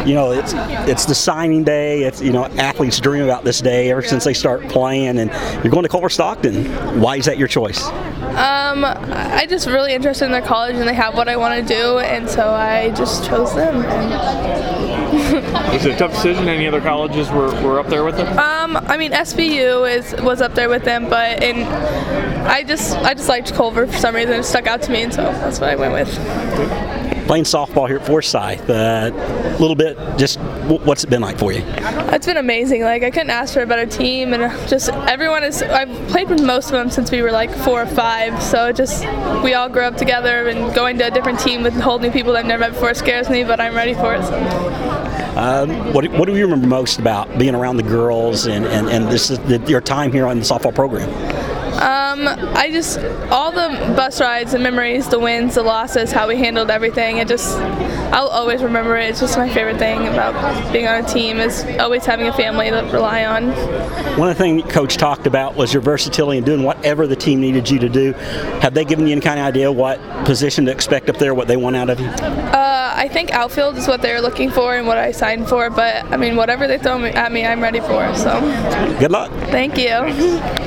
it's the signing day. It's athletes dream about this day ever since they start playing, and you're going to Culver Stockton. Why is that your choice? I just really interested in their college, and they have what I want to do, and so I just chose them. Was it a tough decision? Any other colleges were up there with them? SVU was up there with them, but I just liked Culver for some reason. It stuck out to me, and so that's what I went with. Playing softball here at Forsyth, a little bit, just what's it been like for you? It's been amazing. I couldn't ask for a better team, and just everyone is. I've played with most of them since we were 4 or 5, so we all grew up together, and going to a different team with whole new people that I've never met before scares me, but I'm ready for it. So. What do you remember most about being around the girls and your time here on the softball program? All the bus rides, the memories, the wins, the losses, how we handled everything. I'll always remember it. It's just my favorite thing about being on a team is always having a family to rely on. One of the things Coach talked about was your versatility in doing whatever the team needed you to do. Have they given you any kind of idea what position to expect up there, what they want out of you? I think outfield is what they're looking for and what I signed for, but whatever they throw at me, I'm ready for. So. Good luck. Thank you.